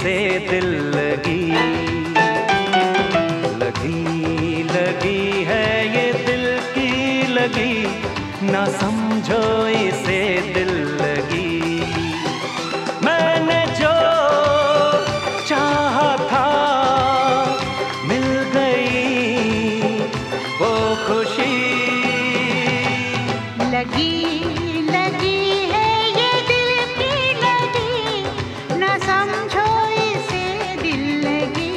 इसे दिल लगी। लगी लगी है ये दिल की लगी, ना समझो इसे दिल लगी। मैंने जो चाहा था मिल गई वो खुशी। लगी लगी है ये दिल की लगी, ना समझो इसे दिल लगी।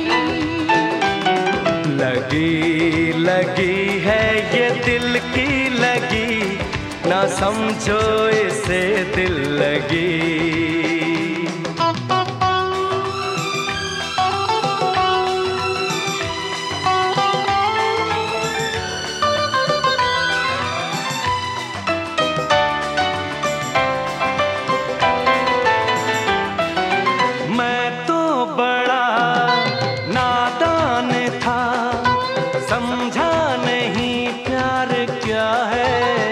लगी लगी है ये दिल की लगी, ना समझो इसे दिल लगी। मैं तो बड़ा नादान था, समझा नहीं प्यार क्या है।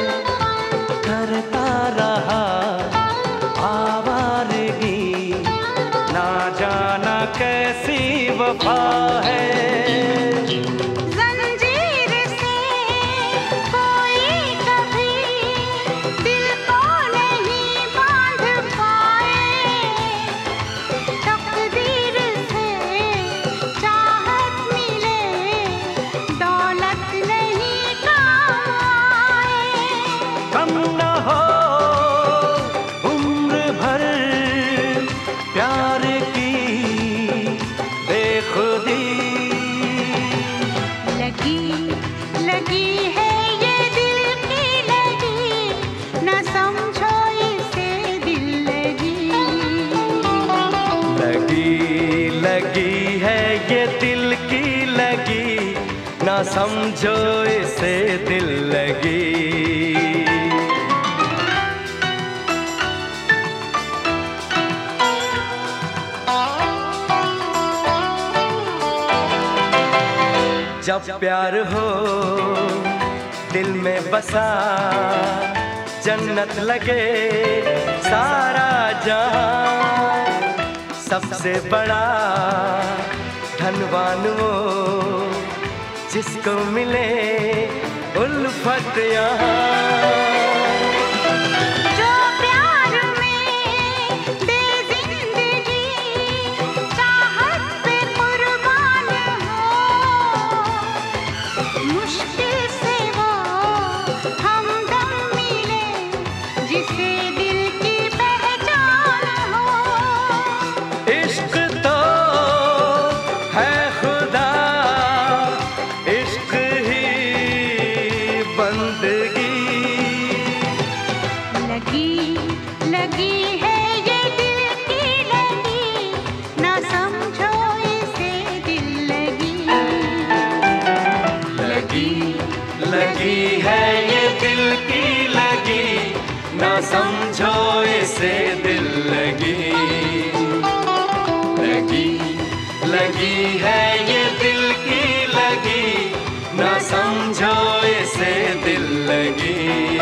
करता रहा आवारगी, ना जाना कैसी वफा है। जंजीर से कोई कभी दिल को नहीं बांध पाए, तकदीर से चाहत मिले दौलत नहीं काम आए। कम न हो उम्र भर प्यार की बेखुदी। लगी लगी है ये दिल की लगी, ना समझो इसे दिल लगी। लगी लगी है ये दिल की लगी, ना समझो इसे दिल लगी। जब प्यार हो दिल में बसा, जन्नत लगे सारा जहां। सबसे बड़ा धनवान वो जिसको मिले उल्फत यहाँ। जो प्यार में दे जिंदगी, चाहत पे कुर्बान हो, मुश्किल से वो हमदम मिले जिसे दिल की पहचान हो। इश्क तो है खुदा, इश्क ही बंदगी। लगी लगी है ये दिल की लगी, ना समझो इसे दिल लगी। लगी लगी है ये दिल की लगी, ना समझो इसे दिल लगी। लगी लगी है ये दिल की लगी, ना समझो इसे दिल लगी।